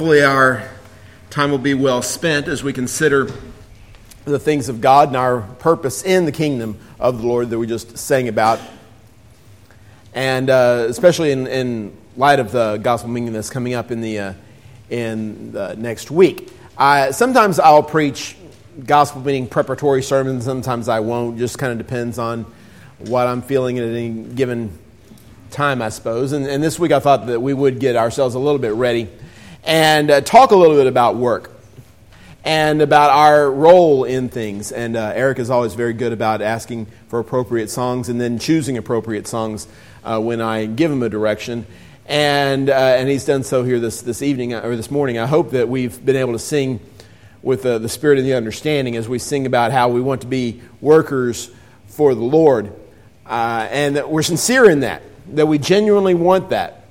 Hopefully our time will be well spent as we consider the things of God and our purpose in the kingdom of the Lord that we just sang about. And especially in light of the gospel meeting that's coming up in the next week. Sometimes I'll preach gospel meeting preparatory sermons, sometimes I won't. Just kind of depends on what I'm feeling at any given time, I suppose. And this week I thought that we would get ourselves a little bit ready and talk a little bit about work and about our role in things. And Eric is always very good about asking for appropriate songs and then choosing appropriate songs when I give him a direction. And he's done so here this evening or this morning. I hope that we've been able to sing with the spirit of the understanding as we sing about how we want to be workers for the Lord, and that we're sincere in that we genuinely want that.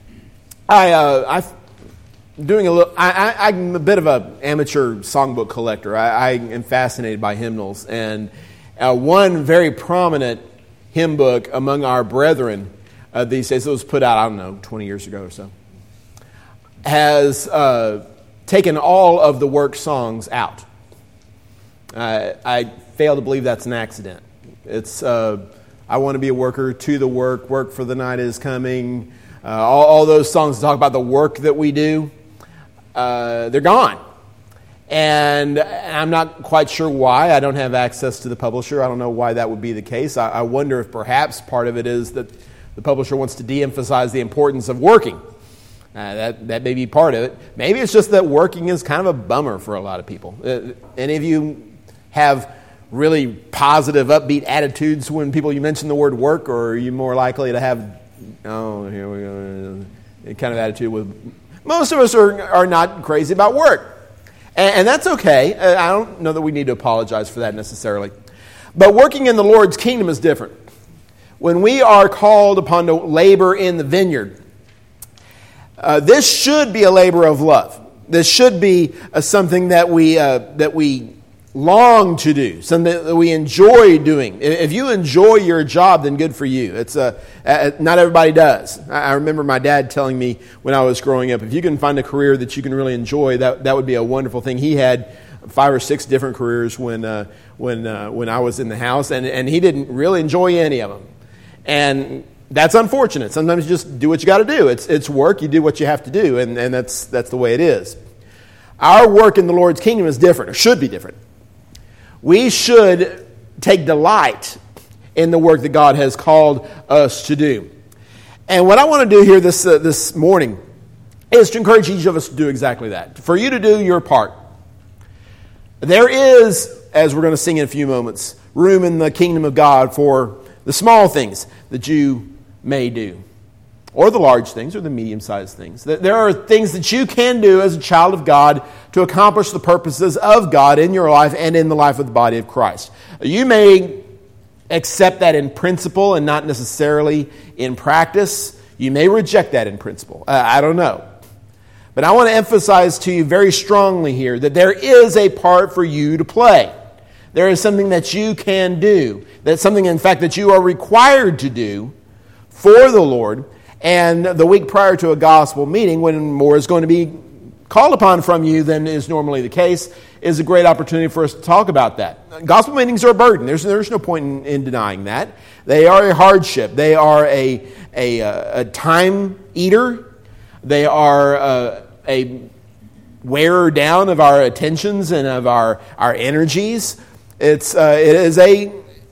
I'm a bit of an amateur songbook collector. I am fascinated by hymnals, and one very prominent hymn book among our brethren these days, it was put out, 20 years ago or so, has taken all of the work songs out. I fail to believe that's an accident. It's I want to be a worker to the work for the night is coming. All those songs talk about the work that we do. They're gone. And I'm not quite sure why. I don't have access to the publisher. I don't know why that would be the case. I wonder if perhaps part of it is that the publisher wants to de-emphasize the importance of working. That may be part of it. Maybe it's just that working is kind of a bummer for a lot of people. Any of you have really positive, upbeat attitudes when you mention the word work, or are you more likely to have, here we go, kind of attitude with... Most of us are not crazy about work. And that's okay. I don't know that we need to apologize for that necessarily. But working in the Lord's kingdom is different. When we are called upon to labor in the vineyard, this should be a labor of love. This should be something that we long to do, something that we enjoy doing. If you enjoy your job, then good for you. It's not everybody does. I remember my dad telling me when I was growing up, if you can find a career that you can really enjoy, that would be a wonderful thing. He had 5 or 6 different careers when I was in the house, and he didn't really enjoy any of them. And that's unfortunate. Sometimes you just do what you got to do. It's work. You do what you have to do, and that's the way it is. Our work in the Lord's kingdom is different, or should be different. We should take delight in the work that God has called us to do. And what I want to do here this morning is to encourage each of us to do exactly that. For you to do your part. There is, as we're going to sing in a few moments, room in the kingdom of God for the small things that you may do, or the large things, or the medium-sized things. There are things that you can do as a child of God to accomplish the purposes of God in your life and in the life of the body of Christ. You may accept that in principle and not necessarily in practice. You may reject that in principle. I don't know. But I want to emphasize to you very strongly here that there is a part for you to play. There is something that you can do. That's something, in fact, that you are required to do for the Lord. And the week prior to a gospel meeting, when more is going to be called upon from you than is normally the case, is a great opportunity for us to talk about that. Gospel meetings are a burden. There's no point in denying that. They are a hardship. They are a time eater. They are a wearer down of our attentions and of our energies. It's a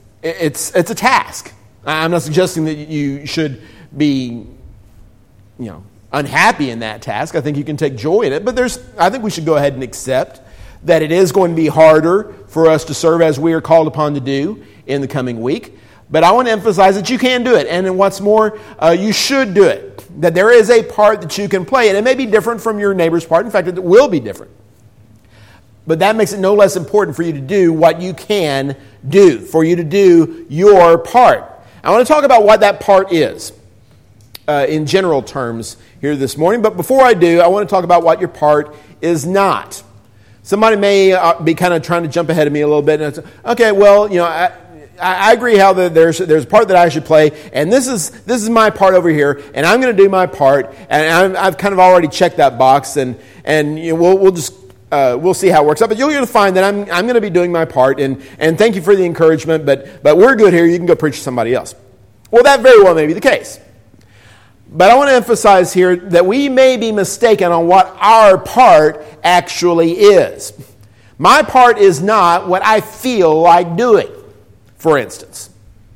task. I'm not suggesting that you should be, unhappy in that task. I think you can take joy in it, but I think we should go ahead and accept that it is going to be harder for us to serve as we are called upon to do in the coming week. But I want to emphasize that you can do it, and what's more, you should do it. That there is a part that you can play, and it may be different from your neighbor's part. In fact, it will be different. But that makes it no less important for you to do what you can do, for you to do your part. I want to talk about what that part is in general terms here this morning. But before I do, I want to talk about what your part is not. Somebody may be kind of trying to jump ahead of me a little bit. And okay, well, I agree how there's a part that I should play, and this is my part over here, and I'm going to do my part, and I've kind of already checked that box, and we'll see how it works out. But you'll find that I'm going to be doing my part, and thank you for the encouragement, but we're good here. You can go preach to somebody else. Well, that very well may be the case. But I want to emphasize here that we may be mistaken on what our part actually is. My part is not what I feel like doing, for instance.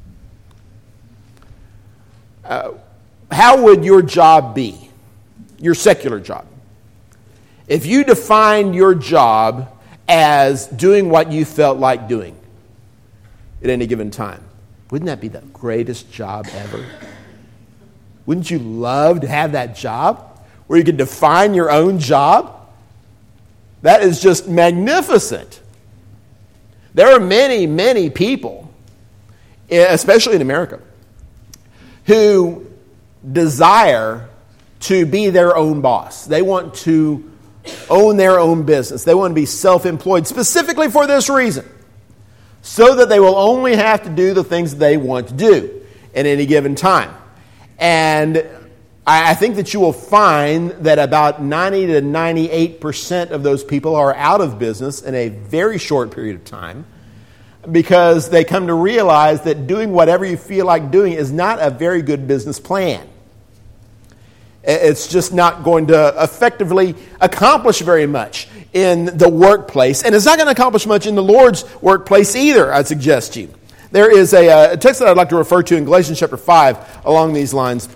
How would your job be, your secular job, if you defined your job as doing what you felt like doing at any given time? Wouldn't that be the greatest job ever? Wouldn't you love to have that job where you could define your own job? That is just magnificent. There are many, many people, especially in America, who desire to be their own boss. They want to own their own business. They want to be self-employed specifically for this reason, so that they will only have to do the things that they want to do at any given time. And I think that you will find that about 90 to 98% of those people are out of business in a very short period of time, because they come to realize that doing whatever you feel like doing is not a very good business plan. It's just not going to effectively accomplish very much in the workplace, and it's not going to accomplish much in the Lord's workplace either, I suggest to you. There is a text that I'd like to refer to in Galatians chapter 5 along these lines.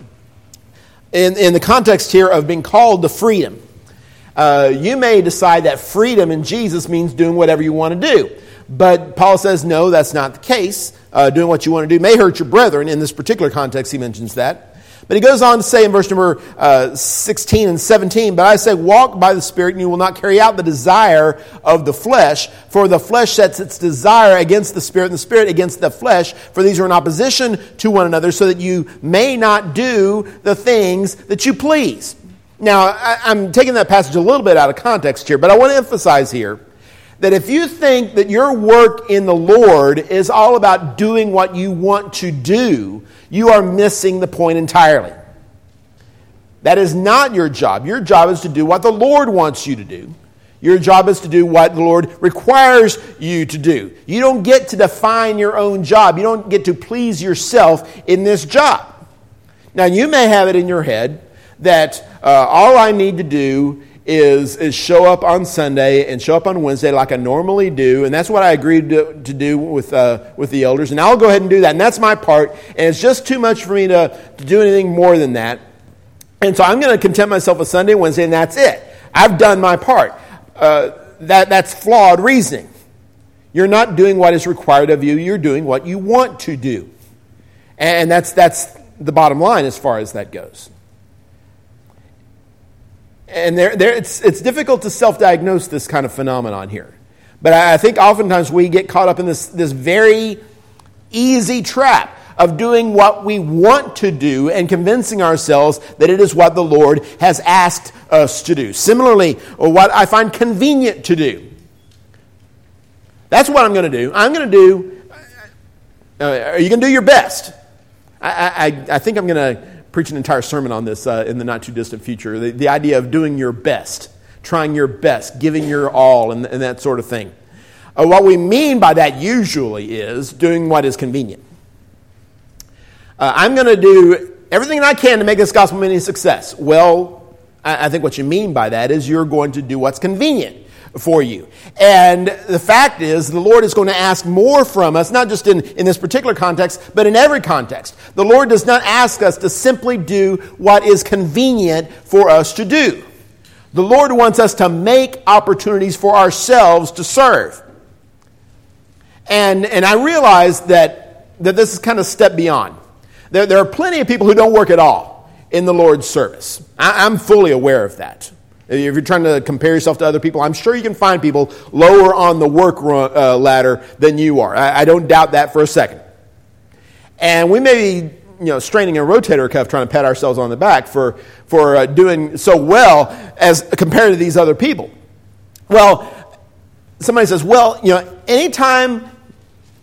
In the context here of being called to freedom. You may decide that freedom in Jesus means doing whatever you want to do. But Paul says, no, that's not the case. Doing what you want to do may hurt your brethren. In this particular context, he mentions that. But he goes on to say in verse number 16 and 17, but I say, walk by the Spirit, and you will not carry out the desire of the flesh. For the flesh sets its desire against the Spirit, and the Spirit against the flesh. For these are in opposition to one another, so that you may not do the things that you please. Now, I'm taking that passage a little bit out of context here, but I want to emphasize here that if you think that your work in the Lord is all about doing what you want to do, you are missing the point entirely. That is not your job. Your job is to do what the Lord wants you to do. Your job is to do what the Lord requires you to do. You don't get to define your own job. You don't get to please yourself in this job. Now, you may have it in your head that all I need to do is show up on Sunday and show up on Wednesday like I normally do, and that's what I agreed to do with the elders, and I'll go ahead and do that, and that's my part, and it's just too much for me to do anything more than that, and so I'm going to content myself with Sunday and Wednesday, and that's it. I've done my part. That's flawed reasoning. You're not doing what is required of you, you're doing what you want to do, and that's the bottom line as far as that goes. And it's difficult to self-diagnose this kind of phenomenon here. But I think oftentimes we get caught up in this very easy trap of doing what we want to do and convincing ourselves that it is what the Lord has asked us to do. Similarly, what I find convenient to do. That's what I'm going to do. I'm going to do... are you going to do your best? I think I'm going to preach an entire sermon on this in the not-too-distant future. The idea of doing your best, trying your best, giving your all, and that sort of thing. What we mean by that usually is doing what is convenient. I'm going to do everything I can to make this gospel ministry a success. Well, I think what you mean by that is you're going to do what's convenient for you. And the fact is, the Lord is going to ask more from us, not just in this particular context, but in every context. The Lord does not ask us to simply do what is convenient for us to do. The Lord wants us to make opportunities for ourselves to serve. And I realize that this is kind of a step beyond. There are plenty of people who don't work at all in the Lord's service. I'm fully aware of that. If you're trying to compare yourself to other people, I'm sure you can find people lower on the work ladder than you are. I don't doubt that for a second. And we may be, straining a rotator cuff trying to pat ourselves on the back for doing so well as compared to these other people. Well, somebody says, anytime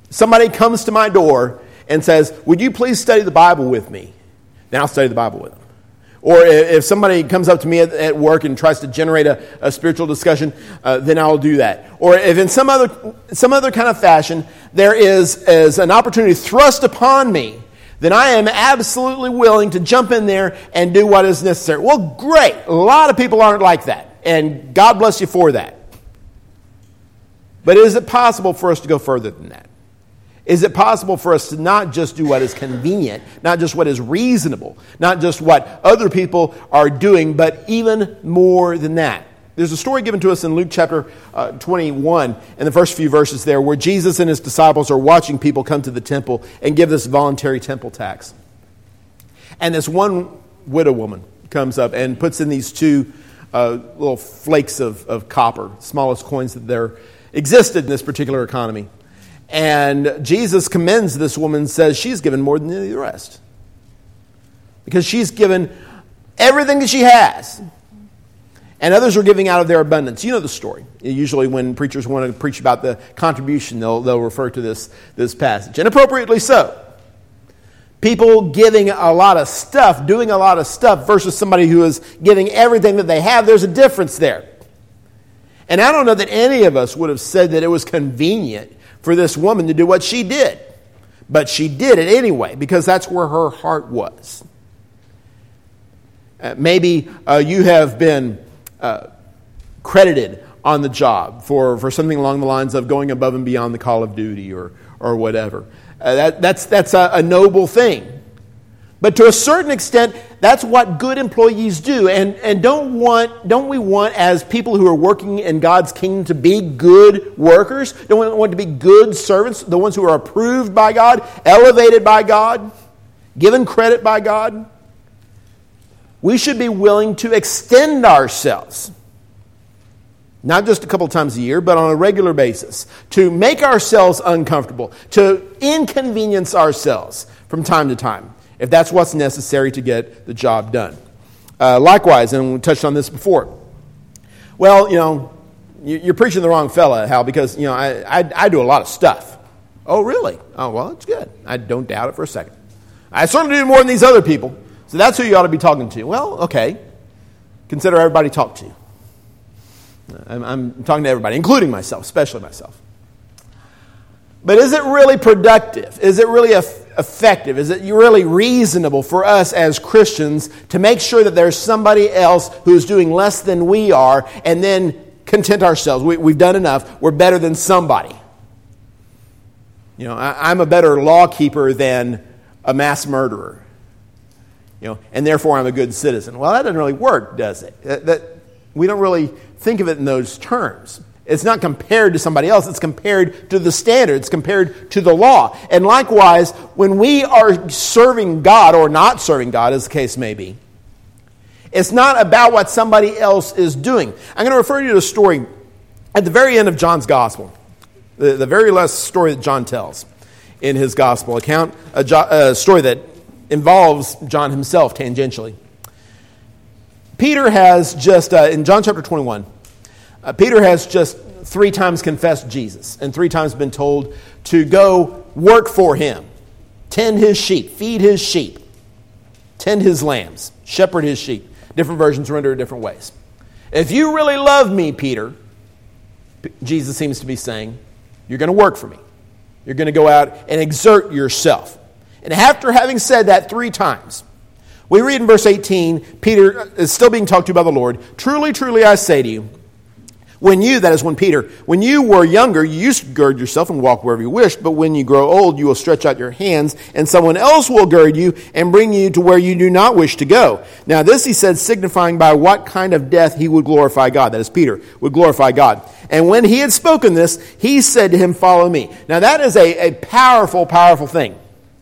somebody comes to my door and says, would you please study the Bible with me? Then I'll study the Bible with them. Or if somebody comes up to me at work and tries to generate a spiritual discussion, then I'll do that. Or if in some other kind of fashion there is an opportunity thrust upon me, then I am absolutely willing to jump in there and do what is necessary. Well, great. A lot of people aren't like that, and God bless you for that. But is it possible for us to go further than that? Is it possible for us to not just do what is convenient, not just what is reasonable, not just what other people are doing, but even more than that? There's a story given to us in Luke chapter 21, in the first few verses there, where Jesus and his disciples are watching people come to the temple and give this voluntary temple tax. And this one widow woman comes up and puts in these two little flakes of copper, smallest coins that there existed in this particular economy. And Jesus commends this woman and says she's given more than any of the rest. Because she's given everything that she has. And others are giving out of their abundance. You know the story. Usually when preachers want to preach about the contribution, they'll refer to this passage. And appropriately so. People giving a lot of stuff, doing a lot of stuff versus somebody who is giving everything that they have, there's a difference there. And I don't know that any of us would have said that it was convenient for this woman to do what she did. But she did it anyway, because that's where her heart was. Maybe you have been credited on the job for something along the lines of going above and beyond the call of duty or whatever. That's a noble thing. But to a certain extent, that's what good employees do. And don't we want, as people who are working in God's kingdom, to be good workers? Don't we want to be good servants, the ones who are approved by God, elevated by God, given credit by God? We should be willing to extend ourselves, not just a couple of times a year, but on a regular basis, to make ourselves uncomfortable, to inconvenience ourselves from time to time, if that's what's necessary to get the job done. Likewise, and we touched on this before, well, you're preaching the wrong fella, Hal, because, I do a lot of stuff. Oh, really? Oh, well, that's good. I don't doubt it for a second. I certainly do more than these other people, so that's who you ought to be talking to. Well, okay. Consider everybody to talk to. I'm talking to everybody, including myself, especially myself. But is it really productive? Is it really effective? Is it really reasonable for us as Christians to make sure that there's somebody else who's doing less than we are and then content ourselves? We've done enough. We're better than somebody. I'm a better law keeper than a mass murderer. And therefore I'm a good citizen. Well, that doesn't really work, does it? We don't really think of it in those terms. It's not compared to somebody else. It's compared to the standard. It's compared to the law. And likewise, when we are serving God or not serving God, as the case may be, it's not about what somebody else is doing. I'm going to refer you to a story at the very end of John's Gospel, the very last story that John tells in his Gospel account, a story that involves John himself tangentially. Peter has just, in John chapter 21, Peter has just 3 times confessed Jesus and 3 times been told to go work for him, tend his sheep, feed his sheep, tend his lambs, shepherd his sheep. Different versions render it different ways. If you really love me, Peter, Jesus seems to be saying, you're going to work for me. You're going to go out and exert yourself. And after having said that 3 times, we read in verse 18, Peter is still being talked to by the Lord. Truly, truly, I say to you, when you were younger, you used to gird yourself and walk wherever you wished, but when you grow old, you will stretch out your hands, and someone else will gird you and bring you to where you do not wish to go. Now this he said, signifying by what kind of death he would glorify God. That is, Peter would glorify God. And when he had spoken this, he said to him, follow me. Now that is a powerful, powerful thing.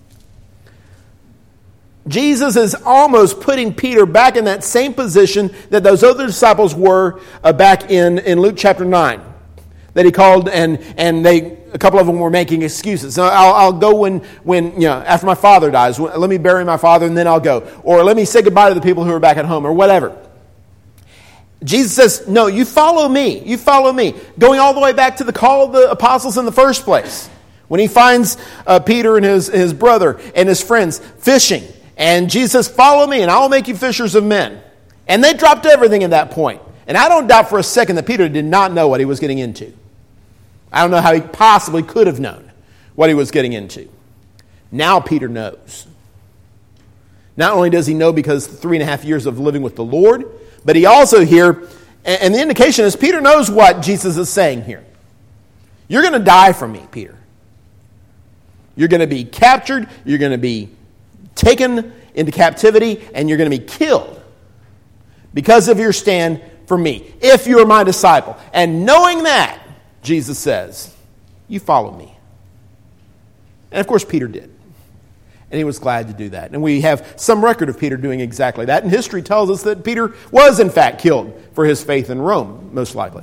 Jesus is almost putting Peter back in that same position that those other disciples were back in Luke chapter 9. That he called and a couple of them were making excuses. So I'll go when after my father dies. Let me bury my father and then I'll go. Or let me say goodbye to the people who are back at home or whatever. Jesus says, no, you follow me. You follow me. Going all the way back to the call of the apostles in the first place. When he finds Peter and his brother and his friends fishing, and Jesus says, follow me and I will make you fishers of men. And they dropped everything at that point. And I don't doubt for a second that Peter did not know what he was getting into. I don't know how he possibly could have known what he was getting into. Now Peter knows. Not only does he know because 3.5 years of living with the Lord, but he also here, and the indication is Peter knows what Jesus is saying here. You're going to die for me, Peter. You're going to be captured, you're going to be taken into captivity, and you're going to be killed because of your stand for me, if you are my disciple. And knowing that, Jesus says, you follow me. And of course Peter did. And he was glad to do that. And we have some record of Peter doing exactly that. And history tells us that Peter was in fact killed for his faith in Rome, most likely.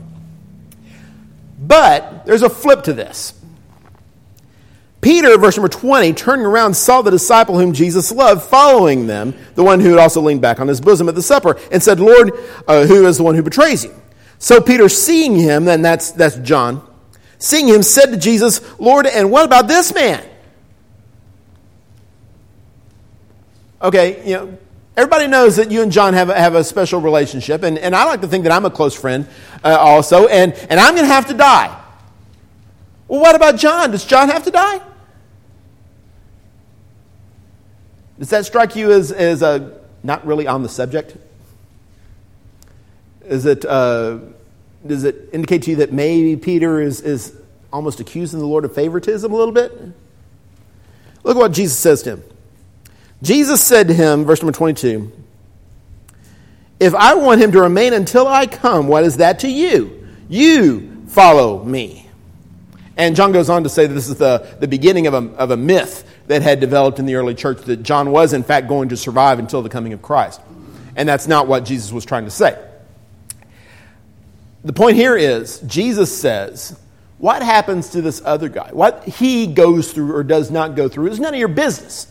But there's a flip to this. Peter, verse number 20, turning around, saw the disciple whom Jesus loved following them, the one who had also leaned back on his bosom at the supper, and said, Lord, who is the one who betrays you? So Peter, seeing him, and that's John, seeing him, said to Jesus, Lord, and what about this man? Okay, everybody knows that you and John have a special relationship, and I like to think that I'm a close friend also, and I'm going to have to die. Well, what about John? Does John have to die? Does that strike you as not really on the subject? Does it indicate to you that maybe Peter is almost accusing the Lord of favoritism a little bit? Look at what Jesus says to him. Jesus said to him, verse number 22, if I want him to remain until I come, what is that to you? You follow me. And John goes on to say that this is the beginning of a myth that had developed in the early church, that John was in fact going to survive until the coming of Christ. And that's not what Jesus was trying to say. The point here is, Jesus says, what happens to this other guy? What he goes through or does not go through is none of your business.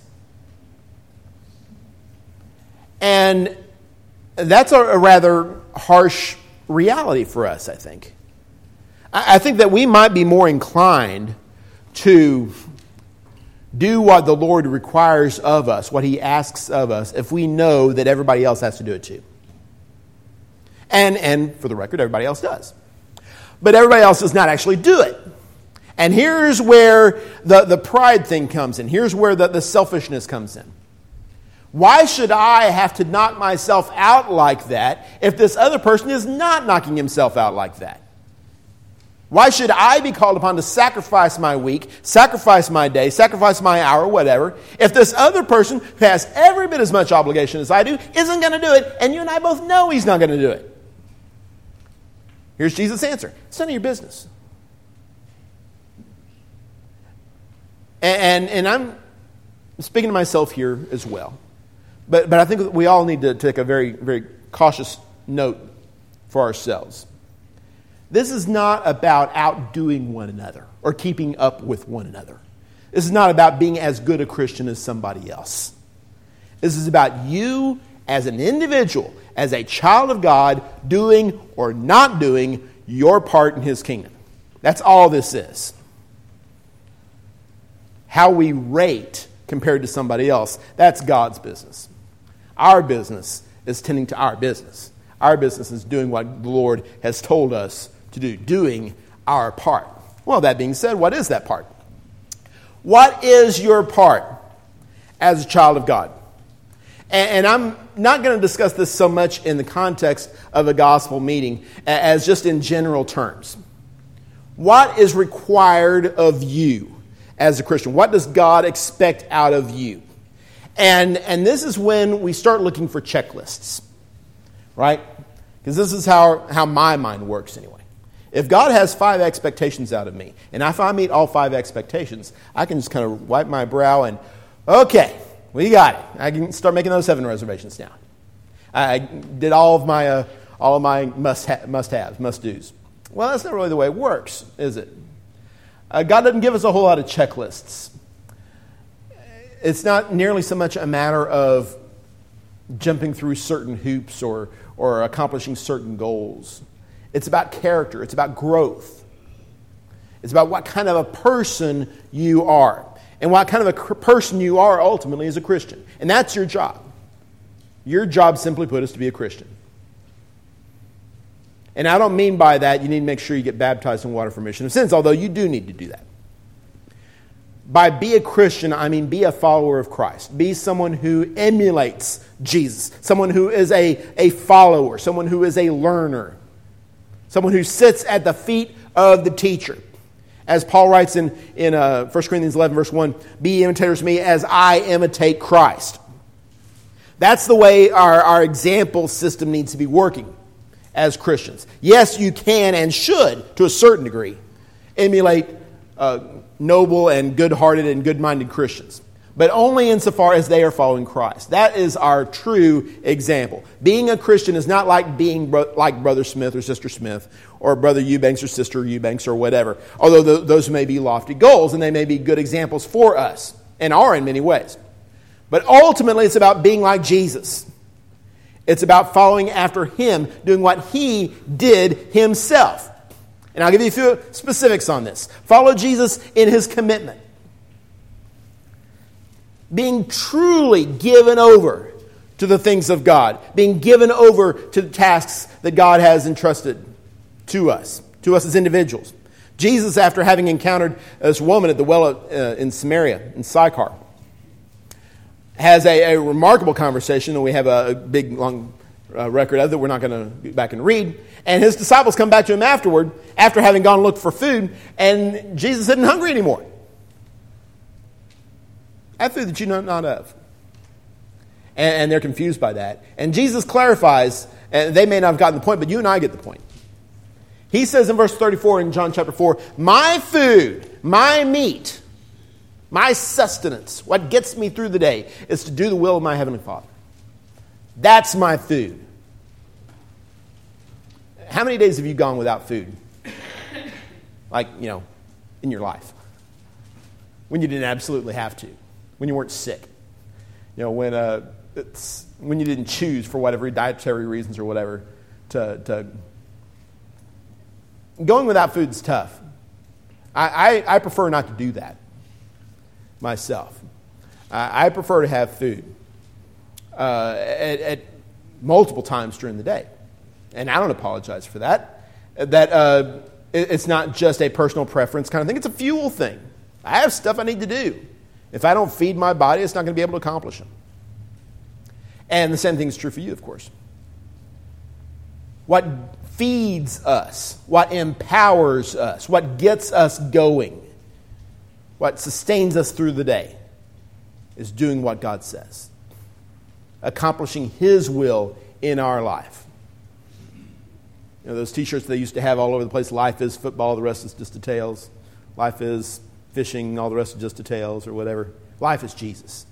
And that's a rather harsh reality for us, I think. I think that we might be more inclined to do what the Lord requires of us, what he asks of us, if we know that everybody else has to do it too. And for the record, everybody else does. But everybody else does not actually do it. And here's where the pride thing comes in. Here's where the selfishness comes in. Why should I have to knock myself out like that if this other person is not knocking himself out like that? Why should I be called upon to sacrifice my week, sacrifice my day, sacrifice my hour, whatever, if this other person who has every bit as much obligation as I do isn't going to do it, and you and I both know he's not going to do it? Here's Jesus' answer. It's none of your business. And I'm speaking to myself here as well. But I think we all need to take a very, very cautious note for ourselves. This is not about outdoing one another or keeping up with one another. This is not about being as good a Christian as somebody else. This is about you as an individual, as a child of God, doing or not doing your part in his kingdom. That's all this is. How we rate compared to somebody else, that's God's business. Our business is tending to our business. Our business is doing what the Lord has told us to do, doing our part. Well, that being said, what is that part? What is your part as a child of God? And I'm not going to discuss this so much in the context of a gospel meeting as just in general terms. What is required of you as a Christian? What does God expect out of you? And this is when we start looking for checklists, right? Because this is how my mind works anyway. If God has 5 expectations out of me, and if I meet all 5 expectations, I can just kind of wipe my brow and, okay, we got it. I can start making those 7 reservations now. I did all of my must-haves, must-dos. Well, that's not really the way it works, is it? God doesn't give us a whole lot of checklists. It's not nearly so much a matter of jumping through certain hoops or accomplishing certain goals. It's about character. It's about growth. It's about what kind of a person you are. And what kind of a person you are ultimately is a Christian. And that's your job. Your job, simply put, is to be a Christian. And I don't mean by that you need to make sure you get baptized in water for remission of sins, although you do need to do that. By be a Christian, I mean be a follower of Christ. Be someone who emulates Jesus. Someone who is a follower. Someone who is a learner. Someone who sits at the feet of the teacher. As Paul writes in 1 Corinthians 11, verse 1, be imitators of me as I imitate Christ. That's the way our example system needs to be working as Christians. Yes, you can and should, to a certain degree, emulate noble and good-hearted and good-minded Christians, but only insofar as they are following Christ. That is our true example. Being a Christian is not like being like Brother Smith or Sister Smith or Brother Eubanks or Sister Eubanks or whatever, although those may be lofty goals and they may be good examples for us and are in many ways. But ultimately it's about being like Jesus. It's about following after Him, doing what He did Himself. And I'll give you a few specifics on this. Follow Jesus in His commitment. Being truly given over to the things of God. Being given over to the tasks that God has entrusted to us as individuals. Jesus, after having encountered this woman at the well in Samaria, in Sychar, has a remarkable conversation, and we have a big, long record of that we're not going to go back and read. And his disciples come back to him afterward, after having gone and looked for food, and Jesus isn't hungry anymore. I have food that you know not of. And they're confused by that. And Jesus clarifies, and they may not have gotten the point, but you and I get the point. He says in verse 34 in John chapter 4, my food, my meat, my sustenance, what gets me through the day, is to do the will of my Heavenly Father. That's my food. How many days have you gone without food? Like, in your life. When you didn't absolutely have to. When you weren't sick. When you didn't choose for whatever dietary reasons or whatever to going without food is tough. I prefer not to do that myself. I prefer to have food at multiple times during the day. And I don't apologize for that. It's not just a personal preference kind of thing. It's a fuel thing. I have stuff I need to do. If I don't feed my body, it's not going to be able to accomplish them. And the same thing is true for you, of course. What feeds us, what empowers us, what gets us going, what sustains us through the day is doing what God says. Accomplishing His will in our life. Those t-shirts they used to have all over the place, life is football, the rest is just details. Life is fishing, all the rest is just details or whatever. Life is Jesus.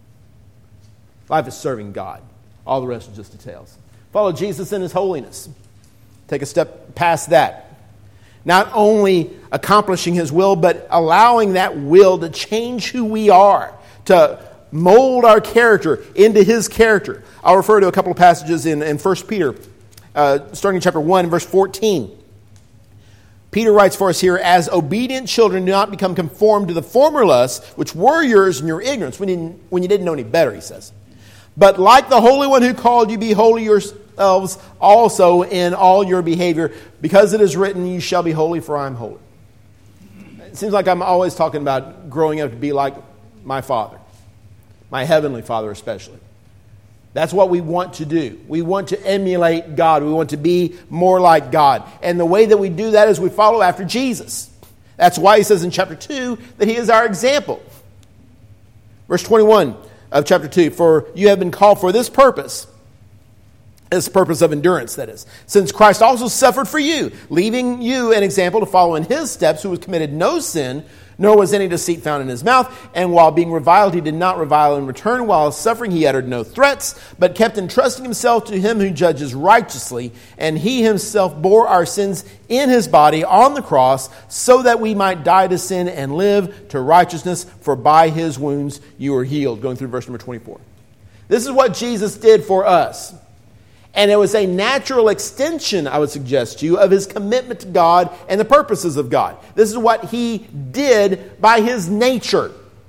Life is serving God. All the rest is just details. Follow Jesus in His holiness. Take a step past that. Not only accomplishing His will, but allowing that will to change who we are, to mold our character into His character. I'll refer to a couple of passages in 1 Peter, starting in chapter 1, verse 14. Peter writes for us here, as obedient children, do not become conformed to the former lusts, which were yours in your ignorance, when you didn't know any better, he says. But like the Holy One who called you, be holy yourselves also in all your behavior, because it is written, you shall be holy, for I am holy. It seems like I'm always talking about growing up to be like my Father, my Heavenly Father especially. That's what we want to do. We want to emulate God. We want to be more like God. And the way that we do that is we follow after Jesus. That's why he says in chapter 2 that He is our example. Verse 21 of chapter 2, for you have been called for this purpose of endurance, that is, since Christ also suffered for you, leaving you an example to follow in His steps, who has committed no sin, nor was any deceit found in His mouth. And while being reviled, He did not revile in return. While suffering, He uttered no threats, but kept entrusting Himself to Him who judges righteously. And He Himself bore our sins in His body on the cross, so that we might die to sin and live to righteousness. For by His wounds you are healed. Going through verse number 24. This is what Jesus did for us. And it was a natural extension, I would suggest to you, of his commitment to God and the purposes of God. This is what he did by his nature.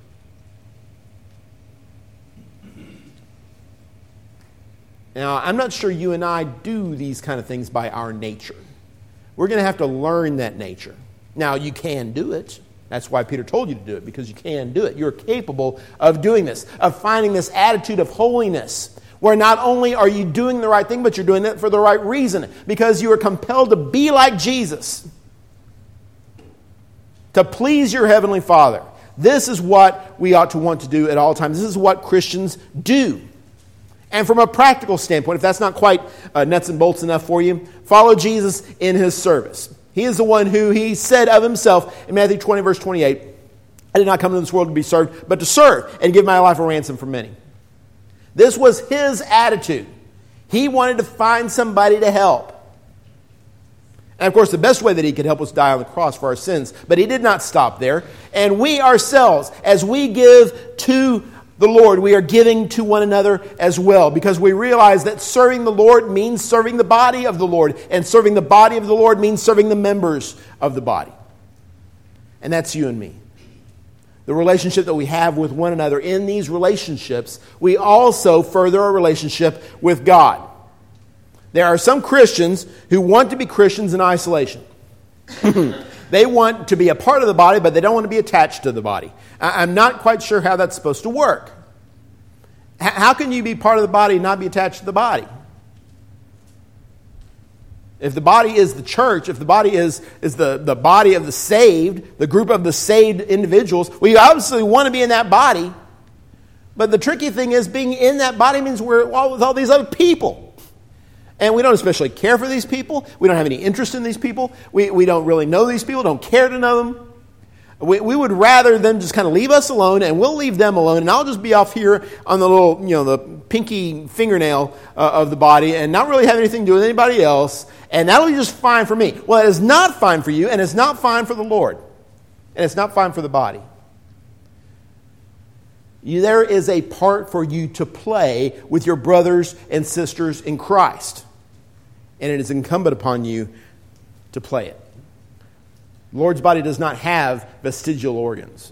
Now, I'm not sure you and I do these kind of things by our nature. We're going to have to learn that nature. Now, you can do it. That's why Peter told you to do it, because you can do it. You're capable of doing this, of finding this attitude of holiness, where not only are you doing the right thing, but you're doing it for the right reason, because you are compelled to be like Jesus, to please your Heavenly Father. This is what we ought to want to do at all times. This is what Christians do. And from a practical standpoint, if that's not quite nuts and bolts enough for you, follow Jesus in his service. He is the one who he said of himself in Matthew 20, verse 28, I did not come into this world to be served, but to serve and give my life a ransom for many. This was his attitude. He wanted to find somebody to help. And of course, the best way that he could help was die on the cross for our sins. But he did not stop there. And we ourselves, as we give to the Lord, we are giving to one another as well. Because we realize that serving the Lord means serving the body of the Lord. And serving the body of the Lord means serving the members of the body. And that's you and me. The relationship that we have with one another, in these relationships, we also further our relationship with God. There are some Christians who want to be Christians in isolation. They want to be a part of the body, but they don't want to be attached to the body. I'm not quite sure how that's supposed to work. How can you be part of the body and not be attached to the body? If the body is the church, if the body is the body of the saved, the group of the saved individuals, we obviously want to be in that body. But the tricky thing is, being in that body means we're all with all these other people. And we don't especially care for these people. We don't have any interest in these people. We don't really know these people, don't care to know them. We would rather them just kind of leave us alone, and we'll leave them alone, and I'll just be off here on the little, the pinky fingernail of the body and not really have anything to do with anybody else, and that'll be just fine for me. Well, it is not fine for you, and it's not fine for the Lord, and it's not fine for the body. There is a part for you to play with your brothers and sisters in Christ, and it is incumbent upon you to play it. The Lord's body does not have vestigial organs.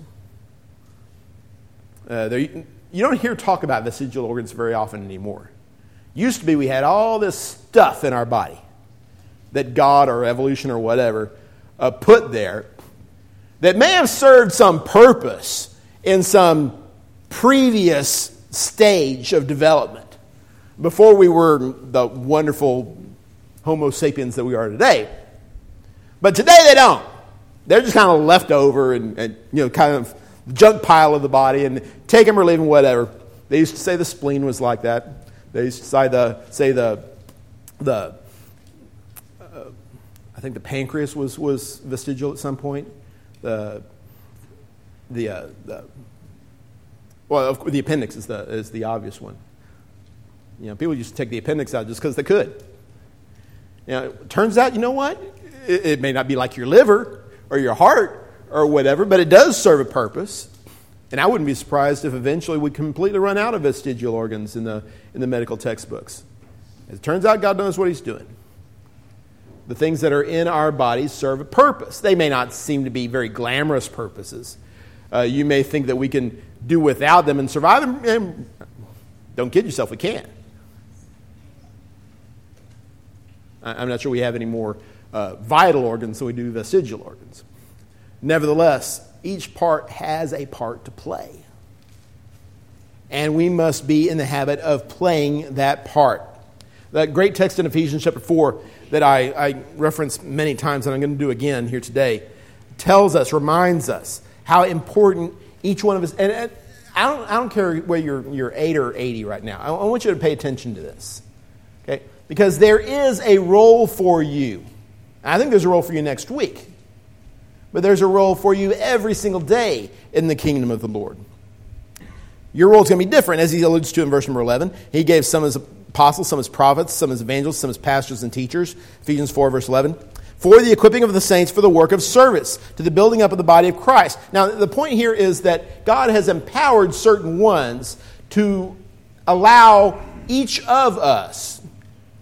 You don't hear talk about vestigial organs very often anymore. Used to be we had all this stuff in our body that God or evolution or whatever put there that may have served some purpose in some previous stage of development before we were the wonderful Homo sapiens that we are today. But today they don't. They're just kind of left over and kind of junk pile of the body, and take them or leave them, whatever. They used to say the spleen was like that. They used to say the I think the pancreas was vestigial at some point. The appendix is the obvious one. People used to take the appendix out just because they could. It turns out, you know what? It may not be like your liver or your heart or whatever, but it does serve a purpose. And I wouldn't be surprised if eventually we completely run out of vestigial organs in the medical textbooks. As it turns out, God knows what he's doing. The things that are in our bodies serve a purpose. They may not seem to be very glamorous purposes. You may think that we can do without them and survive. And don't kid yourself, we can. I'm not sure we have any more vital organs than we do vestigial organs. Nevertheless, each part has a part to play. And we must be in the habit of playing that part. That great text in Ephesians chapter 4 that I referenced many times, and I'm going to do again here today, reminds us how important each one of us, and I don't care whether you're 8 or 80 right now. I want you to pay attention to this. Okay? Because there is a role for you. I think there's a role for you next week. But there's a role for you every single day in the kingdom of the Lord. Your role is going to be different, as he alludes to in verse number 11. He gave some as apostles, some as prophets, some as evangelists, some as pastors and teachers. Ephesians 4, verse 11. For the equipping of the saints for the work of service, to the building up of the body of Christ. Now, the point here is that God has empowered certain ones to allow each of us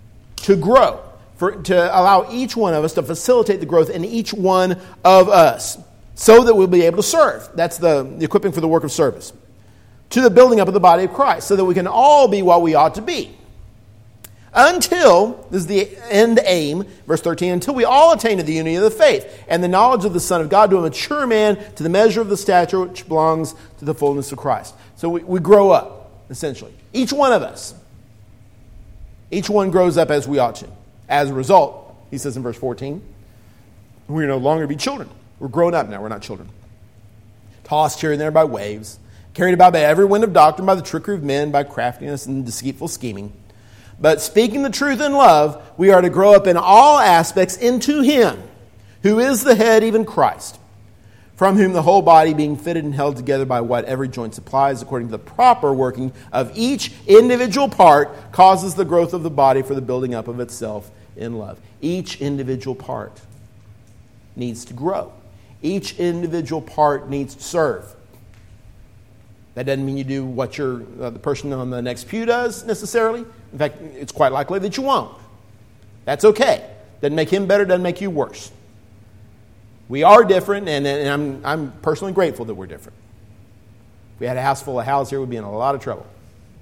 to grow, to allow each one of us to facilitate the growth in each one of us so that we'll be able to serve. That's the equipping for the work of service. To the building up of the body of Christ so that we can all be what we ought to be. Until, this is the end aim, verse 13, until we all attain to the unity of the faith and the knowledge of the Son of God, to a mature man, to the measure of the stature which belongs to the fullness of Christ. So we grow up, essentially. Each one of us. Each one grows up as we ought to. As a result, he says in verse 14, we are no longer be children. We're grown up now, we're not children. Tossed here and there by waves, carried about by every wind of doctrine, by the trickery of men, by craftiness and deceitful scheming. But speaking the truth in love, we are to grow up in all aspects into Him, who is the head, even Christ, from whom the whole body being fitted and held together by what every joint supplies, according to the proper working of each individual part, causes the growth of the body for the building up of itself in love. Each individual part needs to grow. Each individual part needs to serve. That doesn't mean you do what the person on the next pew does necessarily. In fact, it's quite likely that you won't. That's okay. Doesn't make him better, doesn't make you worse. We are different, and I'm personally grateful that we're different. If we had a house full of Hals here, we'd be in a lot of trouble.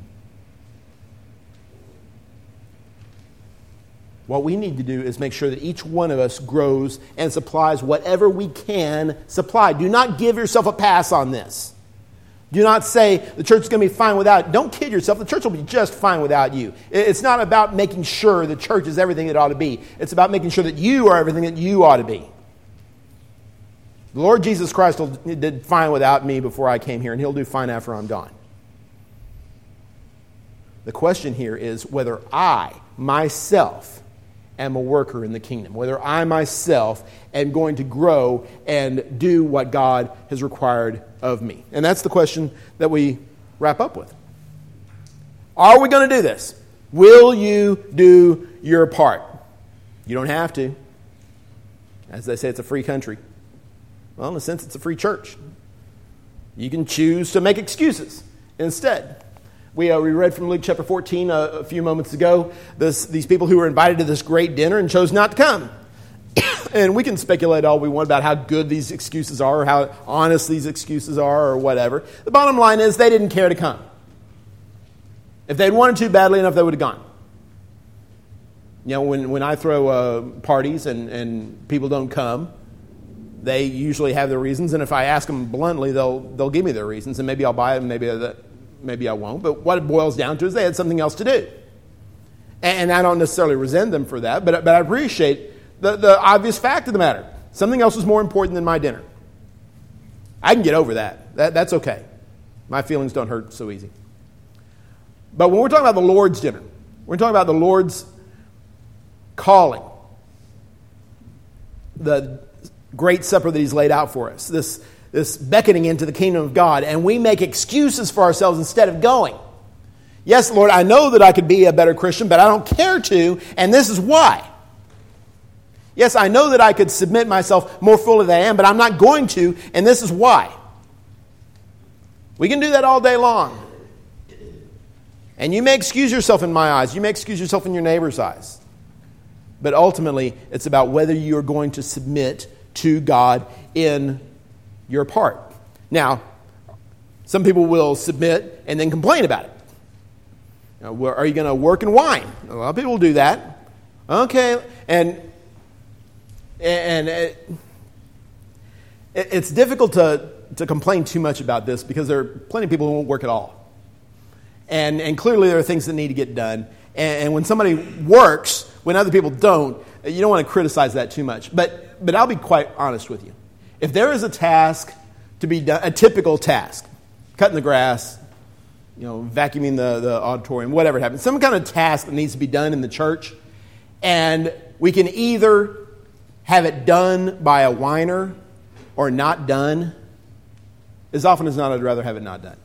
What we need to do is make sure that each one of us grows and supplies whatever we can supply. Do not give yourself a pass on this. Do not say the church is going to be fine without. Don't kid yourself. The church will be just fine without you. It's not about making sure the church is everything it ought to be. It's about making sure that you are everything that you ought to be. The Lord Jesus Christ did fine without me before I came here, and He'll do fine after I'm gone. The question here is whether I, myself, am a worker in the kingdom. Whether I, myself, am going to grow and do what God has required of me. And that's the question that we wrap up with. Are we going to do this? Will you do your part? You don't have to. As they say, it's a free country. Well, in a sense, it's a free church. You can choose to make excuses instead. We read from Luke chapter 14 a few moments ago, these people who were invited to this great dinner and chose not to come. And we can speculate all we want about how good these excuses are or how honest these excuses are or whatever. The bottom line is they didn't care to come. If they'd wanted to badly enough, they would have gone. You know, when I throw parties and people don't come, they usually have their reasons. And if I ask them bluntly, they'll give me their reasons. And maybe I'll buy it and maybe I won't. But what it boils down to is they had something else to do. And I don't necessarily resent them for that, but I appreciate the obvious fact of the matter. Something else was more important than my dinner. I can get over that. That's okay. My feelings don't hurt so easy. But when we're talking about the Lord's dinner, we're talking about the Lord's calling, the great supper that He's laid out for us, this beckoning into the kingdom of God, and we make excuses for ourselves instead of going. Yes, Lord, I know that I could be a better Christian, but I don't care to, and this is why. Yes, I know that I could submit myself more fully than I am, but I'm not going to, and this is why. We can do that all day long. And you may excuse yourself in my eyes. You may excuse yourself in your neighbor's eyes. But ultimately, it's about whether you are going to submit to God in your part. Now, some people will submit and then complain about it. Now, are you going to work and whine? A lot of people do that. Okay, and it's difficult to complain too much about this because there are plenty of people who won't work at all. And clearly there are things that need to get done. And when somebody works, when other people don't, you don't want to criticize that too much. But I'll be quite honest with you. If there is a task to be done, a typical task, cutting the grass, vacuuming the auditorium, whatever it happens, some kind of task that needs to be done in the church, and we can either have it done by a whiner or not done, as often as not, I'd rather have it not done.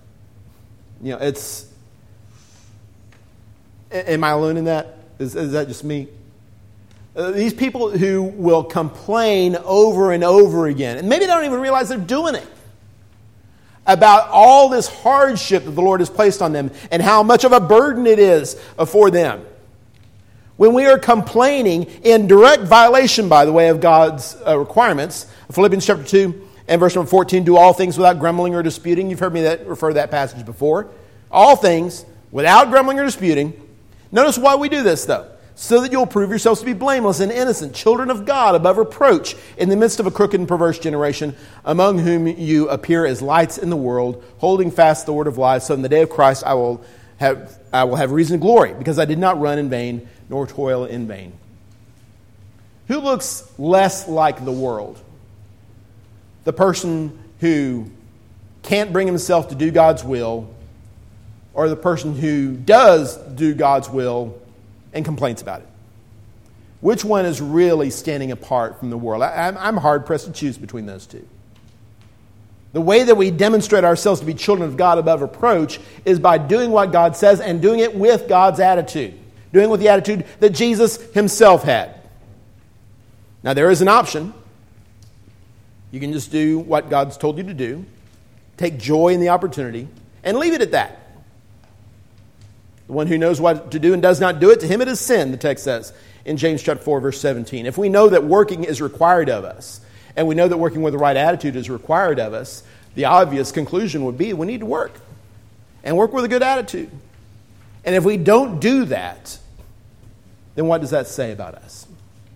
Am I alone in that? Is that just me? These people who will complain over and over again, and maybe they don't even realize they're doing it, about all this hardship that the Lord has placed on them and how much of a burden it is for them. when we are complaining in direct violation, by the way, of God's requirements. Philippians chapter 2 and verse number 14, do all things without grumbling or disputing. You've heard me refer to that passage before. All things without grumbling or disputing. Notice why we do this, though. So that you'll prove yourselves to be blameless and innocent, children of God above reproach, in the midst of a crooked and perverse generation, among whom you appear as lights in the world, holding fast the word of life, so in the day of Christ I will have reason to glory, because I did not run in vain, nor toil in vain. Who looks less like the world? The person who can't bring himself to do God's will, or the person who does do God's will and complains about it? Which one is really standing apart from the world? I'm hard-pressed to choose between those two. The way that we demonstrate ourselves to be children of God above reproach is by doing what God says and doing it with God's attitude. Doing it with the attitude that Jesus himself had. Now, there is an option. You can just do what God's told you to do, take joy in the opportunity, and leave it at that. The one who knows what to do and does not do it, to him it is sin, the text says in James chapter 4, verse 17. If we know that working is required of us, and we know that working with the right attitude is required of us, the obvious conclusion would be we need to work. And work with a good attitude. And if we don't do that, then what does that say about us?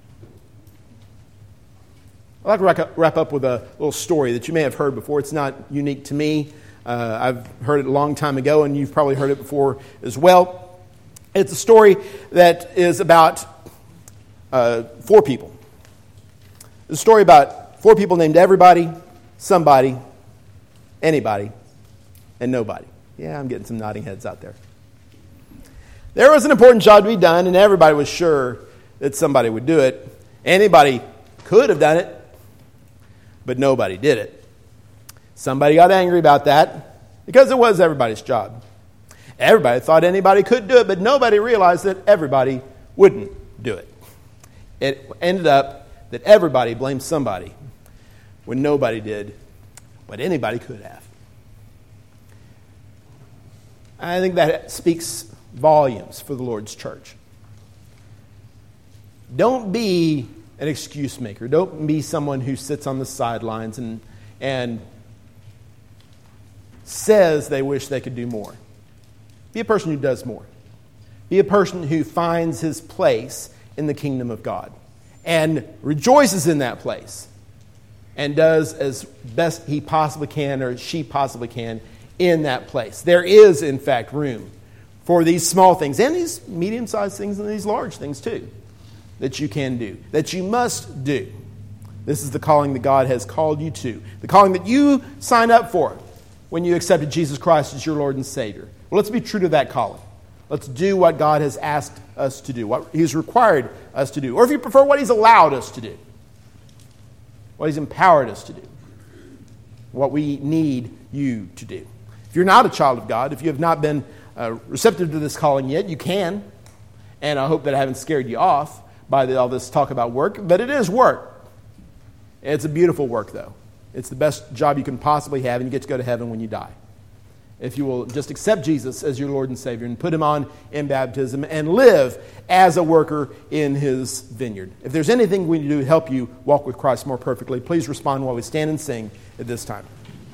I'd like to wrap up with a little story that you may have heard before. It's not unique to me. I've heard it a long time ago, and you've probably heard it before as well. It's a story that is about 4 people. It's a story about 4 people named everybody, somebody, anybody, and nobody. Yeah, I'm getting some nodding heads out there. There was an important job to be done, and everybody was sure that somebody would do it. Anybody could have done it, but nobody did it. Somebody got angry about that because it was everybody's job. Everybody thought anybody could do it, but nobody realized that everybody wouldn't do it. It ended up that everybody blamed somebody when nobody did what anybody could have. I think that speaks volumes for the Lord's church. Don't be an excuse maker. Don't be someone who sits on the sidelines and says they wish they could do more. Be a person who does more. Be a person who finds his place in the kingdom of God and rejoices in that place and does as best he possibly can or she possibly can in that place. There is, in fact, room for these small things and these medium-sized things and these large things too that you can do, that you must do. This is the calling that God has called you to, the calling that you signed up for when you accepted Jesus Christ as your Lord and Savior. Well, let's be true to that calling. Let's do what God has asked us to do, what He's required us to do, or if you prefer, what He's allowed us to do, what He's empowered us to do, what we need you to do. If you're not a child of God, if you have not been receptive to this calling yet, you can. And I hope that I haven't scared you off by all this talk about work, but it is work. It's a beautiful work, though. It's the best job you can possibly have, and you get to go to heaven when you die. If you will just accept Jesus as your Lord and Savior and put Him on in baptism and live as a worker in His vineyard. If there's anything we can do to help you walk with Christ more perfectly, please respond while we stand and sing at this time.